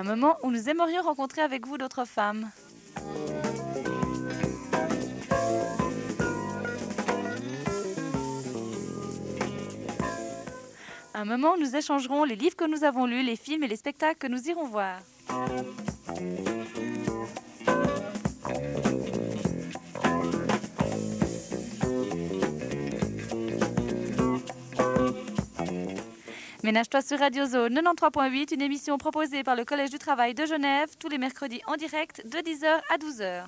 Un moment où nous aimerions rencontrer avec vous d'autres femmes. Un moment où nous échangerons les livres que nous avons lus, les films et les spectacles que nous irons voir. Ménage-toi sur Radio Zone 93.8, une émission proposée par le Collège du Travail de Genève tous les mercredis en direct de 10h à 12h.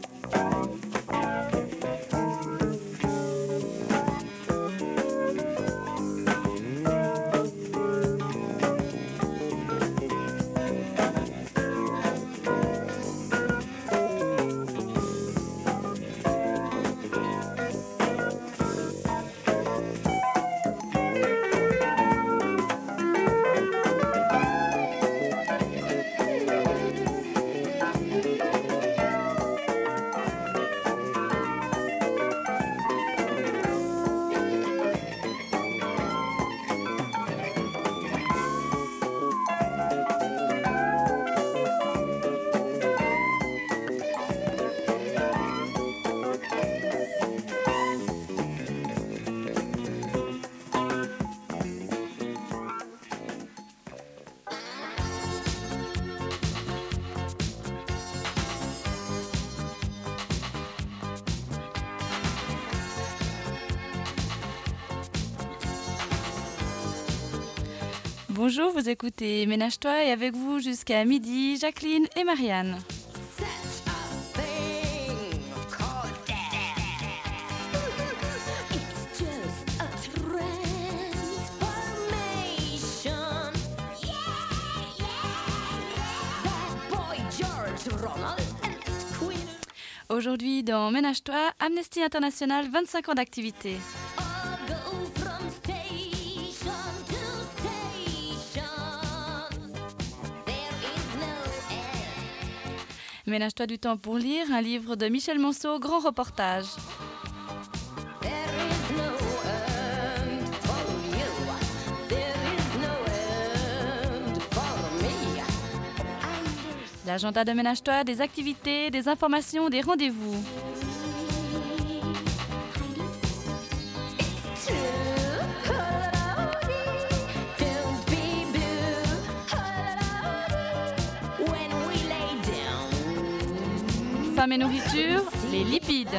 Bonjour, vous écoutez Ménage-toi et avec vous jusqu'à midi, Jacqueline et Marianne. Aujourd'hui dans Ménage-toi, Amnesty International, 25 ans d'activité. Ménage-toi du temps pour lire, un livre de Michel Monceau, grand reportage. L'agenda de Ménage-toi, des activités, des informations, des rendez-vous. Femmes et nourriture, les lipides.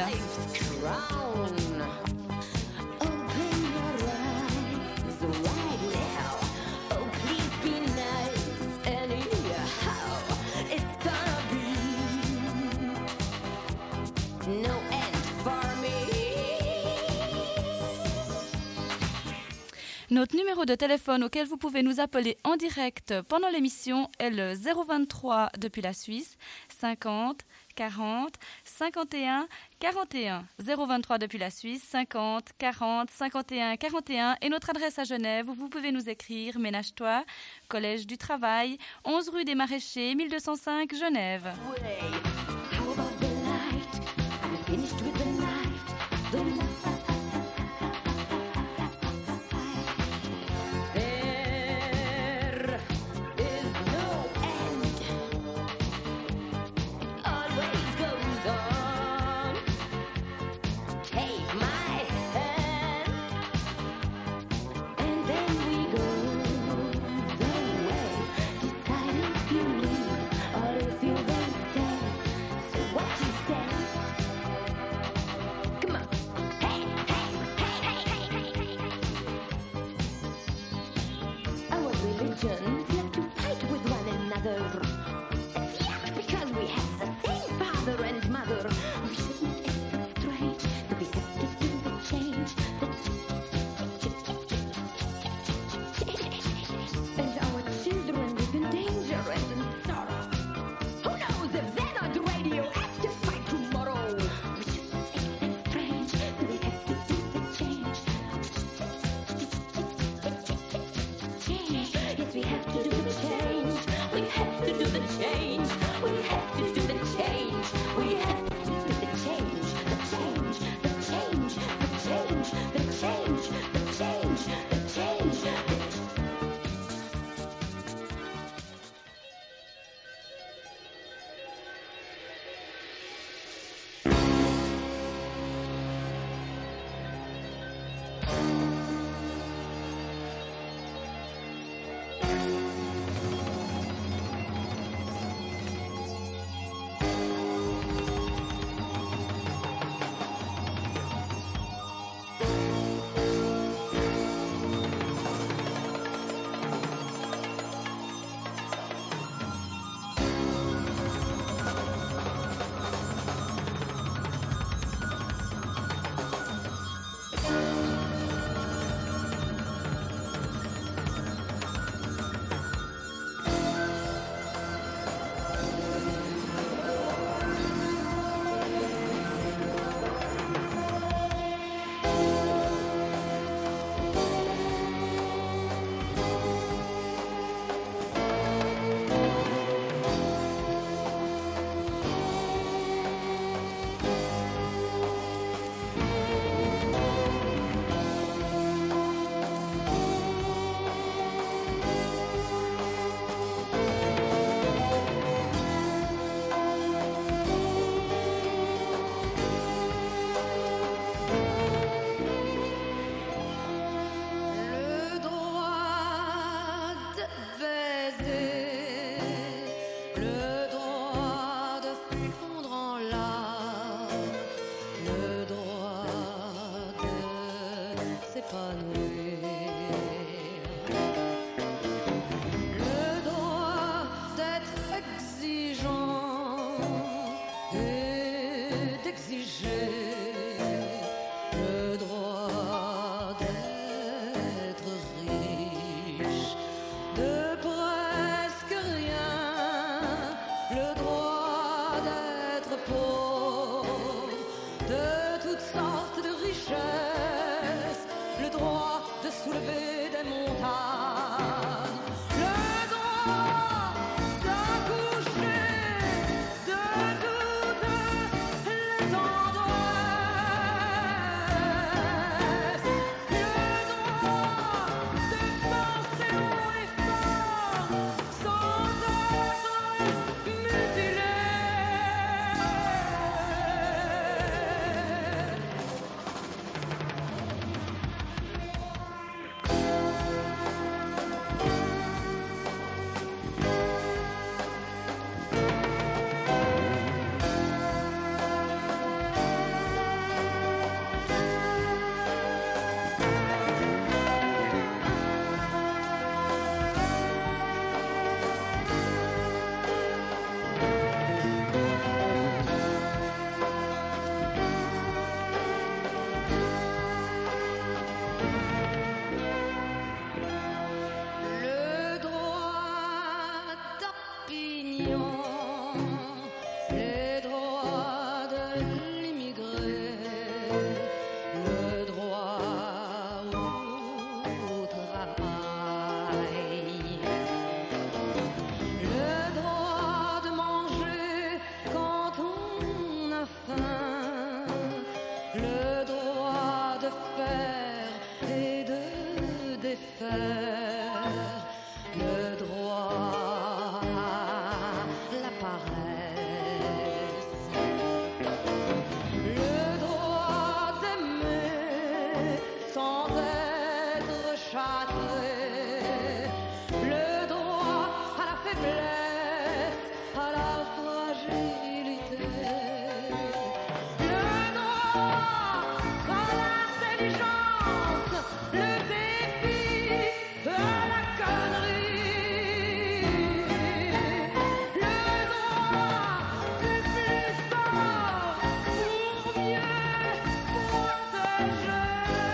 Notre numéro de téléphone auquel vous pouvez nous appeler en direct pendant l'émission est le 023 depuis la Suisse, 50 40 51 41. 023 depuis la Suisse, 50 40 51 41. Et notre adresse à Genève où vous pouvez nous écrire Ménage-toi, Collège du Travail, 11 rue des Maraîchers, 1205 Genève. We have to do de soulever des montagnes, le droit d'accoucher de toutes les tendresses, le droit de penser haut et fort sans être mutilé. Le droit d'opinion, les droits de l'immigré, le droit au travail, le droit de manger quand on a faim, le droit de faire et de défaire, le droit à la paresse, le droit d'aimer sans être châtré, le droit à la faiblesse, à la fragilité, le droit à l'intelligence, le défi à la connerie, le droit du plus fort pour mieux protéger.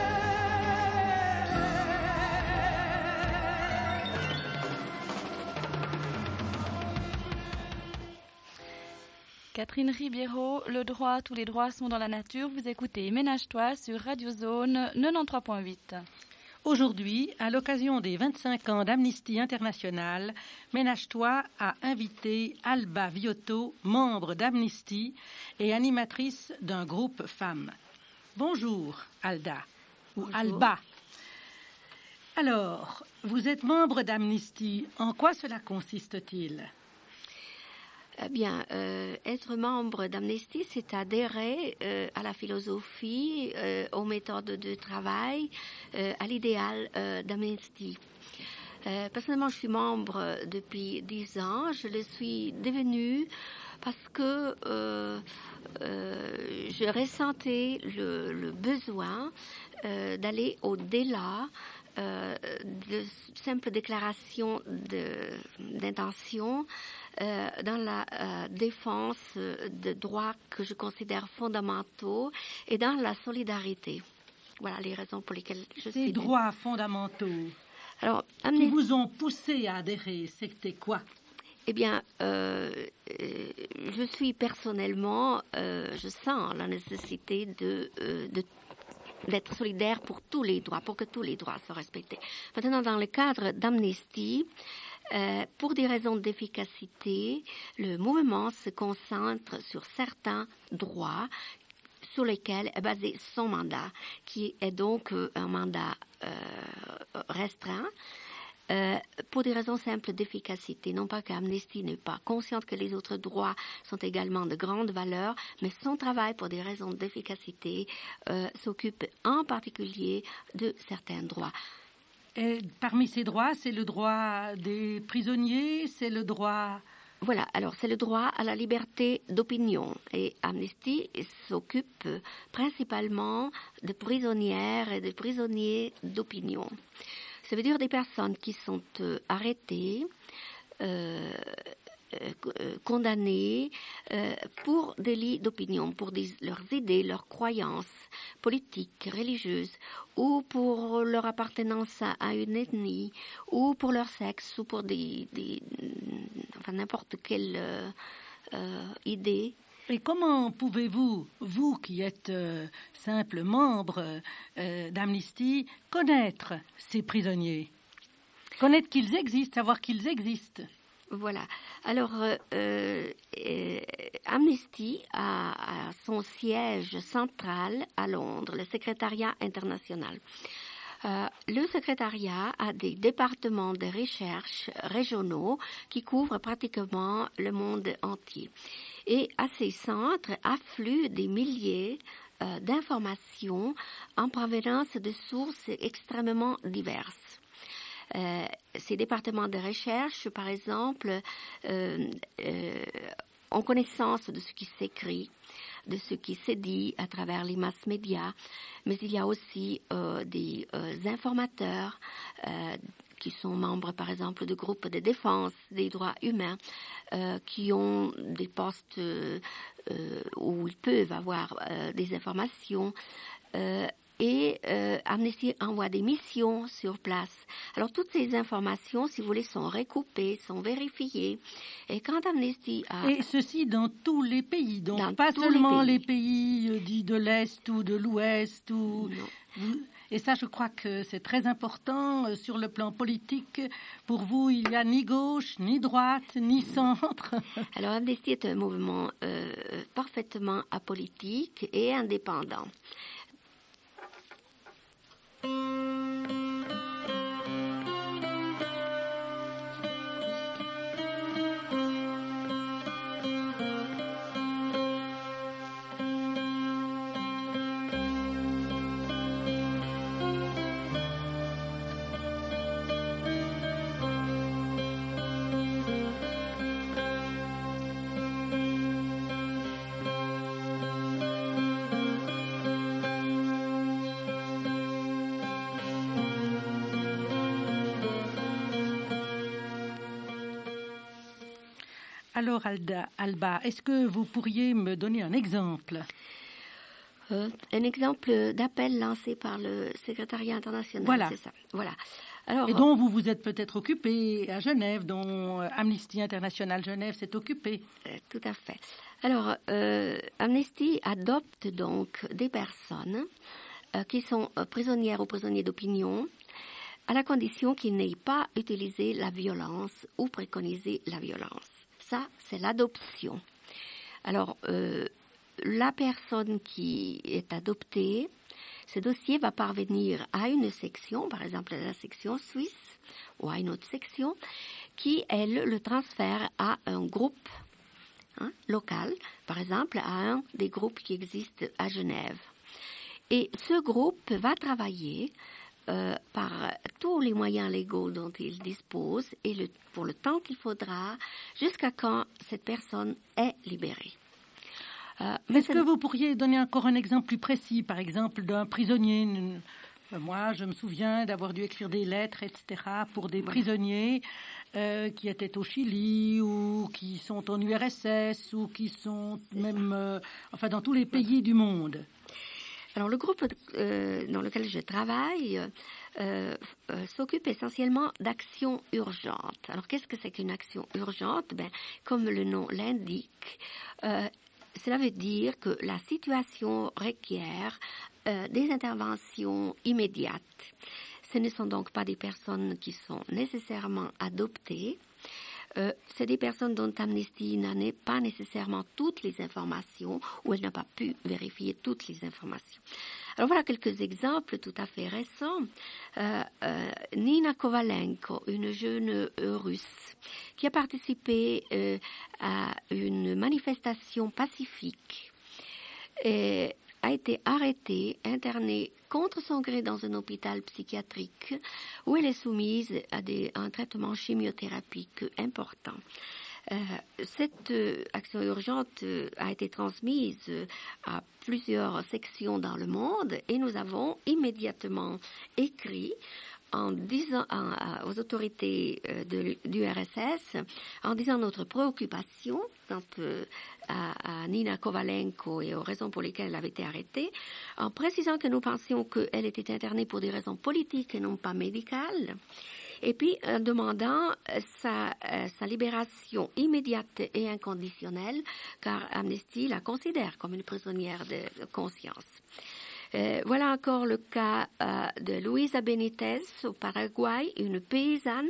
Catherine Ribeiro, le droit, tous les droits sont dans la nature. Vous écoutez Ménage-toi sur Radio Zone 93.8. Aujourd'hui, à l'occasion des 25 ans d'Amnesty International, Ménage-toi a invité Alba Viotto, membre d'Amnesty et animatrice d'un groupe femmes. Bonjour Alda, ou Bonjour. Alba. Alors, vous êtes membre d'Amnesty. En quoi cela consiste-t-il ? Eh bien, être membre d'Amnesty, c'est adhérer à la philosophie, aux méthodes de travail, à l'idéal d'Amnesty. Personnellement, je suis membre depuis 10 ans. Je le suis devenue parce que je ressentais le besoin d'aller au-delà de simples déclarations d'intention dans la défense de droits que je considère fondamentaux et dans la solidarité. Voilà les raisons pour lesquelles je suis... Ces droits fondamentaux Alors, qui vous ont poussé à adhérer, c'était quoi ? Eh bien, je suis personnellement, je sens la nécessité d'être solidaire pour tous les droits, pour que tous les droits soient respectés. Maintenant, dans le cadre d'Amnesty, pour des raisons d'efficacité, le mouvement se concentre sur certains droits sur lesquels est basé son mandat, qui est donc un mandat restreint, pour des raisons simples d'efficacité. Non pas qu'Amnesty n'est pas consciente que les autres droits sont également de grande valeur, mais son travail, pour des raisons d'efficacité, s'occupe en particulier de certains droits. Et parmi ces droits, c'est le droit des prisonniers, c'est le droit... Voilà, alors c'est le droit à la liberté d'opinion. Et Amnesty s'occupe principalement de prisonnières et de prisonniers d'opinion. Ça veut dire des personnes qui sont arrêtées, condamnées pour délits d'opinion, pour leurs idées, leurs croyances politiques, religieuses, ou pour leur appartenance à une ethnie, ou pour leur sexe, ou pour enfin n'importe quelle idée Et comment pouvez-vous, vous qui êtes simple membre d'Amnesty, connaître ces prisonniers? Connaître qu'ils existent, savoir qu'ils existent. Voilà. Alors, Amnesty a son siège central à Londres, le secrétariat international. Le secrétariat a des départements de recherche régionaux qui couvrent pratiquement le monde entier. Et à ces centres affluent des milliers d'informations en provenance de sources extrêmement diverses. Ces départements de recherche, par exemple, ont connaissance de ce qui s'écrit, de ce qui s'est dit à travers les mass médias, mais il y a aussi des informateurs qui sont membres, par exemple, de groupes de défense des droits humains, qui ont des postes où ils peuvent avoir des informations. Et Amnesty envoie des missions sur place. Alors toutes ces informations, si vous voulez, sont recoupées, sont vérifiées. Et quand Amnesty a... Et ceci dans tous les pays, donc dans pas tous seulement les les pays dits de l'Est ou de l'Ouest. Ou... Et ça, je crois que c'est très important sur le plan politique. Pour vous, il n'y a ni gauche, ni droite, ni centre. Alors Amnesty est un mouvement parfaitement apolitique et indépendant. Alors, Alba, est-ce que vous pourriez me donner un exemple? Un exemple d'appel lancé par le secrétariat international, voilà. C'est ça. Voilà. Alors, et dont vous vous êtes peut-être occupé à Genève, dont Amnesty International Genève s'est occupé. Tout à fait. Alors, Amnesty adopte donc des personnes qui sont prisonnières ou prisonniers d'opinion, à la condition qu'ils n'aient pas utilisé la violence ou préconisé la violence. Ça, c'est l'adoption. Alors, la personne qui est adoptée, ce dossier va parvenir à une section, par exemple à la section suisse ou à une autre section, qui, elle, le transfère à un groupe local, par exemple à un des groupes qui existent à Genève. Et ce groupe va travailler par tous les moyens légaux dont il dispose et pour le temps qu'il faudra jusqu'à quand cette personne est libérée. Est-ce que vous pourriez donner encore un exemple plus précis, par exemple d'un prisonnier? Moi, je me souviens d'avoir dû écrire des lettres, etc., pour des prisonniers qui étaient au Chili ou qui sont en URSS ou qui sont même dans tous les pays du monde. Alors, le groupe dans lequel je travaille s'occupe essentiellement d'actions urgentes. Alors, qu'est-ce que c'est qu'une action urgente? Comme le nom l'indique, cela veut dire que la situation requiert des interventions immédiates. Ce ne sont donc pas des personnes qui sont nécessairement adoptées. C'est des personnes dont Amnesty n'en est pas nécessairement toutes les informations ou elle n'a pas pu vérifier toutes les informations. Alors voilà quelques exemples tout à fait récents. Nina Kovalenko, une jeune russe qui a participé à une manifestation pacifique, a été arrêtée, internée contre son gré dans un hôpital psychiatrique où elle est soumise à un traitement chimiothérapique important. Cette action urgente a été transmise à plusieurs sections dans le monde et nous avons immédiatement écrit en disant aux autorités du RSS, en disant notre préoccupation quant à Nina Kovalenko et aux raisons pour lesquelles elle avait été arrêtée, en précisant que nous pensions qu'elle était internée pour des raisons politiques et non pas médicales, Et puis en demandant sa libération immédiate et inconditionnelle, car Amnesty la considère comme une prisonnière de conscience. Voilà encore le cas de Luisa Benitez au Paraguay, une paysanne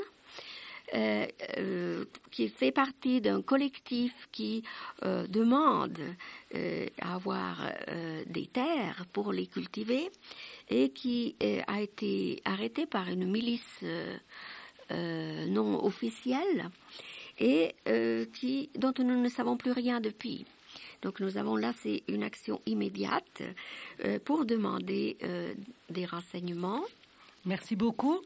qui fait partie d'un collectif qui demande à avoir des terres pour les cultiver et qui a été arrêtée par une milice non officielle et dont nous ne savons plus rien depuis. Donc nous avons là, c'est une action immédiate pour demander des renseignements. Merci beaucoup.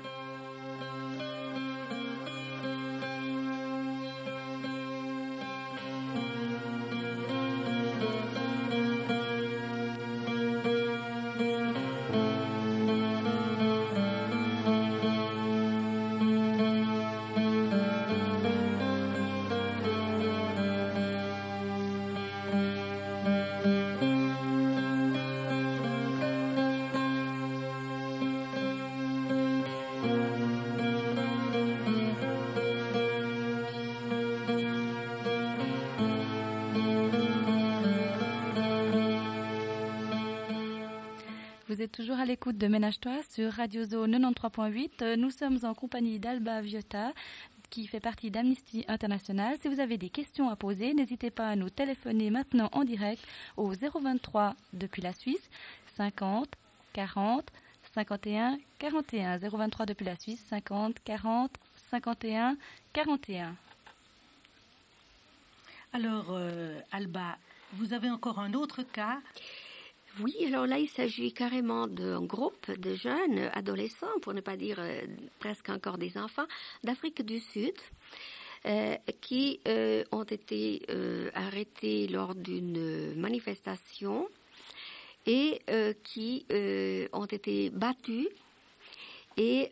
Vous êtes toujours à l'écoute de Ménage-toi sur Radio Zone 93.8. Nous sommes en compagnie d'Alba Viotta, qui fait partie d'Amnesty International. Si vous avez des questions à poser, n'hésitez pas à nous téléphoner maintenant en direct au 023 depuis la Suisse, 50 40 51 41. 023 depuis la Suisse, 50 40 51 41. Alors, Alba, vous avez encore un autre cas. Oui, alors là, il s'agit carrément d'un groupe de jeunes adolescents, pour ne pas dire presque encore des enfants, d'Afrique du Sud, qui ont été arrêtés lors d'une manifestation et qui ont été battus et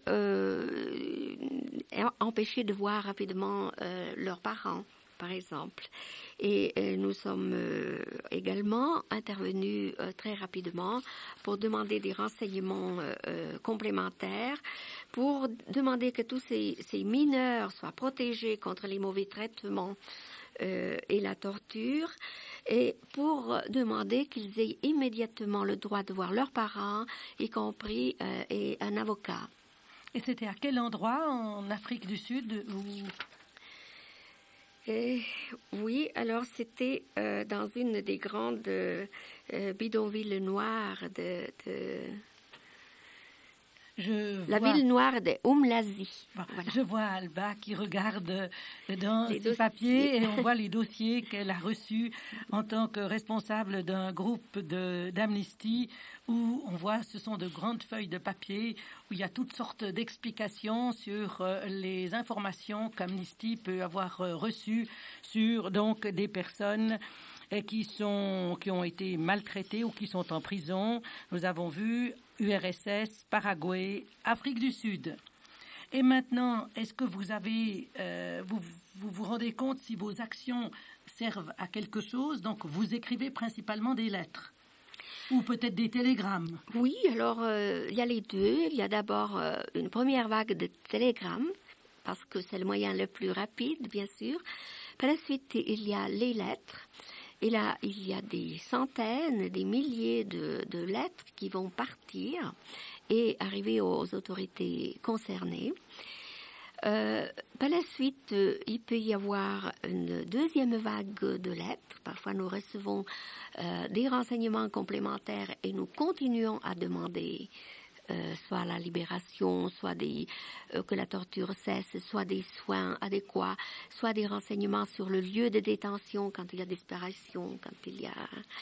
empêchés de voir rapidement leurs parents, par exemple. Et nous sommes également intervenus très rapidement pour demander des renseignements complémentaires, pour demander que tous ces mineurs soient protégés contre les mauvais traitements et la torture, et pour demander qu'ils aient immédiatement le droit de voir leurs parents, y compris et un avocat. Et c'était à quel endroit en Afrique du Sud Oui, alors c'était dans une des grandes bidonvilles noires la ville noire de Umlazi. Voilà. Je vois Alba qui regarde dans ses papiers et on voit les dossiers qu'elle a reçus en tant que responsable d'un groupe d'Amnesty, où on voit ce sont de grandes feuilles de papier où il y a toutes sortes d'explications sur les informations qu'Amnesty peut avoir reçues sur donc des personnes qui ont été maltraitées ou qui sont en prison. Nous avons vu URSS, Paraguay, Afrique du Sud. Et maintenant, est-ce que vous avez, vous rendez compte si vos actions servent à quelque chose? Donc, vous écrivez principalement des lettres ou peut-être des télégrammes. Oui, alors il y a les deux. Il y a d'abord une première vague de télégrammes, parce que c'est le moyen le plus rapide, bien sûr. Par la suite, il y a les lettres. Et là, il y a des centaines, des milliers de lettres qui vont partir et arriver aux autorités concernées. Par la suite, il peut y avoir une deuxième vague de lettres. Parfois, nous recevons des renseignements complémentaires et nous continuons à demander soit la libération, soit que la torture cesse, soit des soins adéquats, soit des renseignements sur le lieu de détention quand il y a disparition, quand il y a...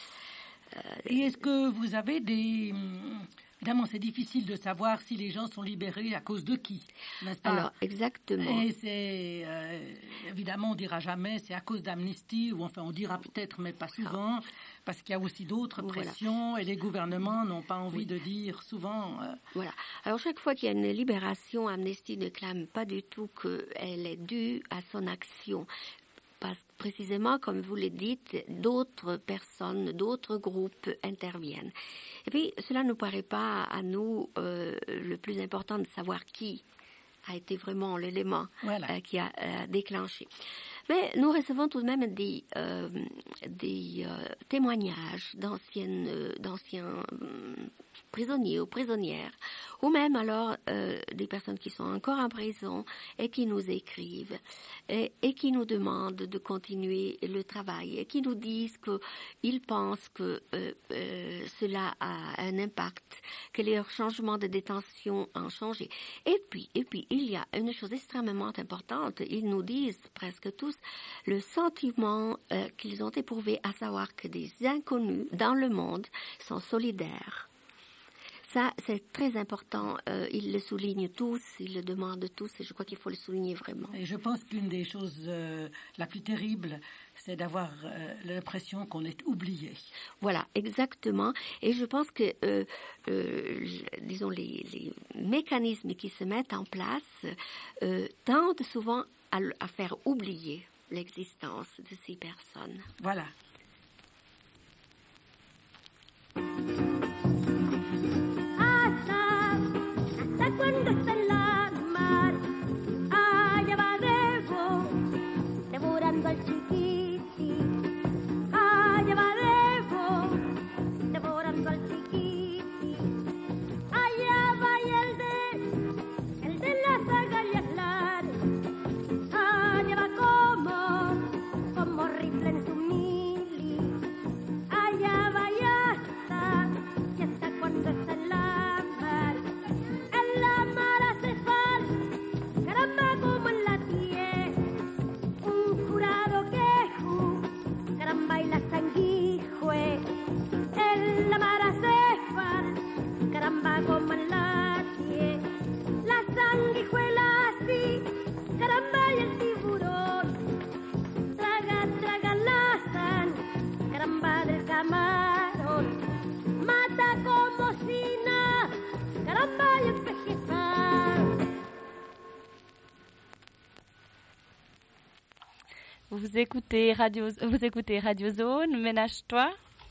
Et est-ce que vous avez des... Évidemment, c'est difficile de savoir si les gens sont libérés à cause de qui, n'est-ce pas? Alors, exactement. Et c'est... évidemment, on dira jamais c'est à cause d'Amnesty, ou enfin, on dira peut-être, mais pas souvent, parce qu'il y a aussi d'autres pressions, et les gouvernements n'ont pas envie de dire souvent... Voilà. Alors, chaque fois qu'il y a une libération, Amnesty ne clame pas du tout qu'elle est due à son action. Parce que précisément, comme vous le dites, d'autres personnes, d'autres groupes interviennent. Et puis, cela ne nous paraît pas à nous le plus important de savoir qui a été vraiment l'élément Voilà. qui a déclenché. Mais nous recevons tout de même des témoignages d'anciens prisonniers ou prisonnières, ou même alors des personnes qui sont encore en prison et qui nous écrivent et qui nous demandent de continuer le travail et qui nous disent qu'ils pensent que cela a un impact, que leurs changements de détention ont changé. Et puis, il y a une chose extrêmement importante, ils nous disent presque tous le sentiment qu'ils ont éprouvé, à savoir que des inconnus dans le monde sont solidaires. Ça, c'est très important. Ils le soulignent tous, ils le demandent tous, et je crois qu'il faut le souligner vraiment. Et je pense qu'une des choses la plus terrible, c'est d'avoir l'impression qu'on est oublié. Voilà, exactement. Et je pense que, disons, les mécanismes qui se mettent en place tendent souvent à faire oublier l'existence de ces personnes. Voilà. Hasta cuando está en la mar, allá va Debo, devorando al chiquiti. Allá va Debo, devorando al chiquiti. Allá va y el de las agallas lares. Allá va como rifle en su mili. Allá va y hasta cuando está en la mar. En la mar hace falta, caramba como en la tierra, un jurado quejo, caramba y la sanguijue. En la mar hace falta, caramba como en la tierra, la sanguijuela así, caramba y el tiburón. Traga la sangre, caramba del camarón. Mata como si nada, caramba y el pesquisar. Vous écoutez Radio Zone, Ménage-toi.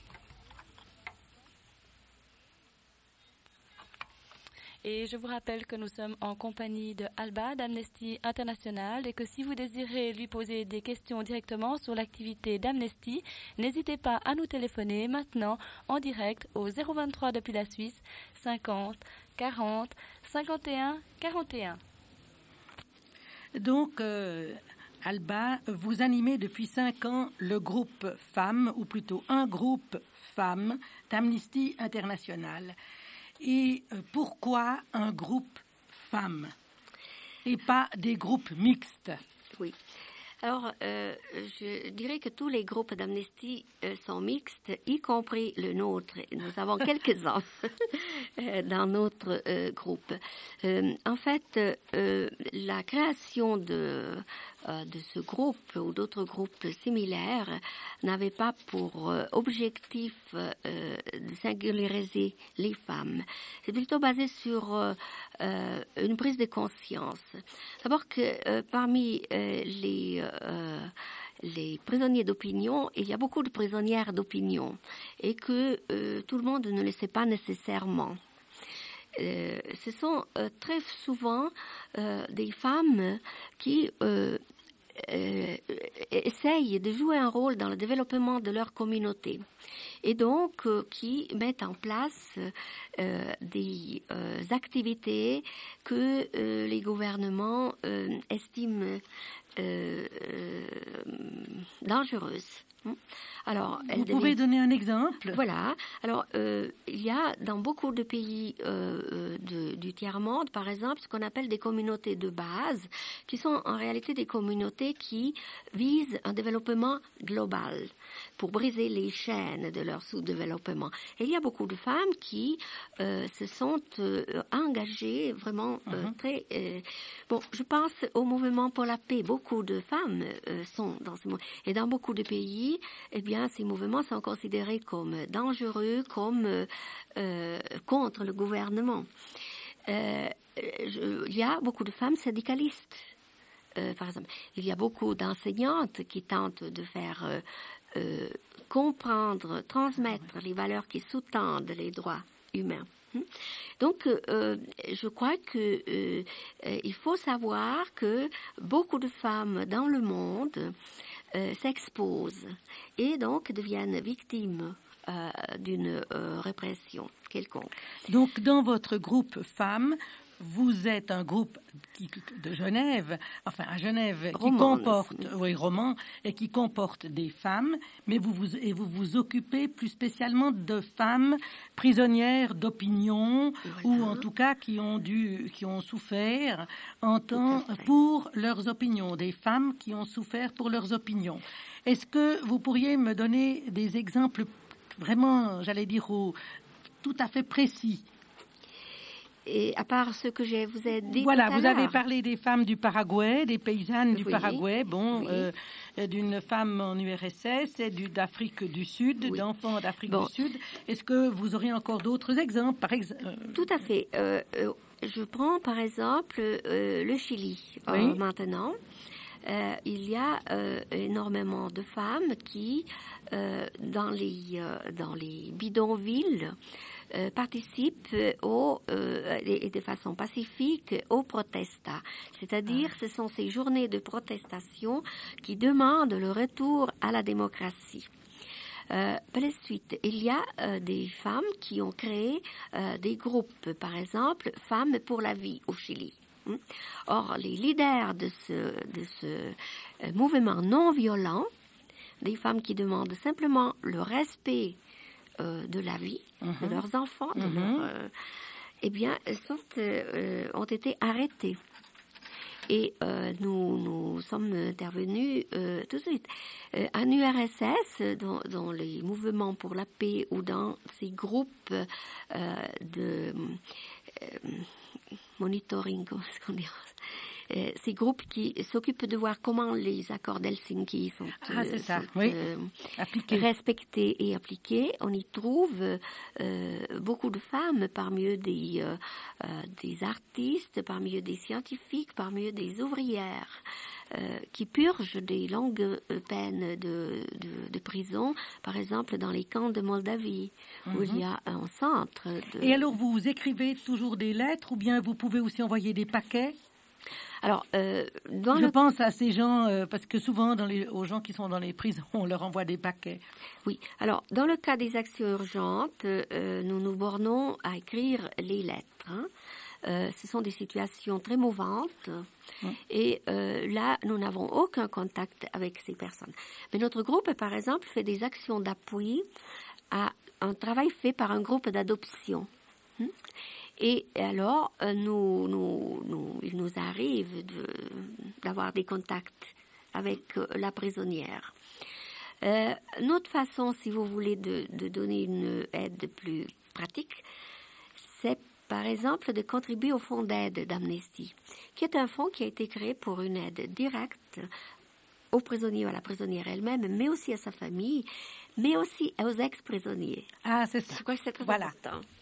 Et je vous rappelle que nous sommes en compagnie de Alba d'Amnesty International et que si vous désirez lui poser des questions directement sur l'activité d'Amnesty, n'hésitez pas à nous téléphoner maintenant en direct au 023 depuis la Suisse 50 40 51 41. Donc, Alba, vous animez depuis 5 ans le groupe Femmes, ou plutôt un groupe Femmes d'Amnesty International. Et pourquoi un groupe Femmes et pas des groupes mixtes? Oui. Alors, je dirais que tous les groupes d'Amnesty sont mixtes, y compris le nôtre. Nous avons quelques hommes dans notre groupe. En fait, la création de ce groupe ou d'autres groupes similaires n'avait pas pour objectif de singulariser les femmes. C'est plutôt basé sur une prise de conscience. D'abord que parmi les prisonniers d'opinion, il y a beaucoup de prisonnières d'opinion et que tout le monde ne le sait pas nécessairement. Ce sont très souvent des femmes qui essayent de jouer un rôle dans le développement de leur communauté et donc qui mettent en place des activités que les gouvernements estiment dangereuses. Alors, vous pouvez donner un exemple? Voilà. Alors, il y a dans beaucoup de pays du tiers-monde, par exemple, ce qu'on appelle des communautés de base, qui sont en réalité des communautés qui visent un développement global pour briser les chaînes de leur sous-développement. Et il y a beaucoup de femmes qui se sont engagées vraiment très... bon, je pense au mouvement pour la paix. Beaucoup de femmes sont dans ce mouvement. Et dans beaucoup de pays, eh bien, ces mouvements sont considérés comme dangereux, comme contre le gouvernement. Il y a beaucoup de femmes syndicalistes, par exemple. Il y a beaucoup d'enseignantes qui tentent de faire comprendre, transmettre les valeurs qui sous-tendent les droits humains. Donc, je crois que il faut savoir que beaucoup de femmes dans le monde s'exposent et donc deviennent victimes d'une répression quelconque. Donc, dans votre groupe femmes, vous êtes un groupe de Genève, enfin à Genève, qui comporte, roman, et qui comporte des femmes, mais vous vous occupez plus spécialement de femmes prisonnières d'opinion, ou en tout cas qui ont souffert pour leurs opinions, des femmes qui ont souffert pour leurs opinions. Est-ce que vous pourriez me donner des exemples vraiment, j'allais dire, tout à fait précis? Et à part ce que je vous ai dit voilà, tout à vous l'heure. avez parlé des femmes du Paraguay, des paysannes du Paraguay, d'une femme en URSS et d'Afrique du Sud, d'enfants d'Afrique du Sud. Est-ce que vous auriez encore d'autres exemples, Tout à fait. Je prends par exemple le Chili maintenant. Il y a énormément de femmes qui, dans les bidonvilles, participent et de façon pacifique aux protestas. C'est-à-dire, ce sont ces journées de protestation qui demandent le retour à la démocratie. Par la suite, il y a des femmes qui ont créé des groupes, par exemple, Femmes pour la vie au Chili. Or, les leaders de ce mouvement non violent, des femmes qui demandent simplement le respect de la vie, de leurs enfants, eh bien, ont été arrêtées. Et nous sommes intervenus tout de suite. En URSS, dans les mouvements pour la paix ou dans ces groupes de monitoring, ces groupes qui s'occupent de voir comment les accords d'Helsinki sont respectés et appliqués. On y trouve beaucoup de femmes, parmi eux des artistes, parmi eux des scientifiques, parmi eux des ouvrières, qui purgent des longues peines de prison, par exemple dans les camps de Moldavie, où il y a un centre. Et alors, vous écrivez toujours des lettres, ou bien vous pouvez aussi envoyer des paquets? Alors, je pense à ces gens, parce que souvent, aux gens qui sont dans les prisons, on leur envoie des paquets. Oui. Alors, dans le cas des actions urgentes, nous nous bornons à écrire les lettres. Ce sont des situations très mouvantes. Et là, nous n'avons aucun contact avec ces personnes. Mais notre groupe, par exemple, fait des actions d'appui à un travail fait par un groupe d'adoption. Et alors, il nous arrive d'avoir des contacts avec la prisonnière. Notre façon, si vous voulez, de donner une aide plus pratique, c'est par exemple de contribuer au fonds d'aide d'Amnesty, qui est un fonds qui a été créé pour une aide directe aux prisonniers ou à la prisonnière elle-même, mais aussi à sa famille, mais aussi aux ex-prisonniers. Ah, c'est ça. Je crois que c'est très important.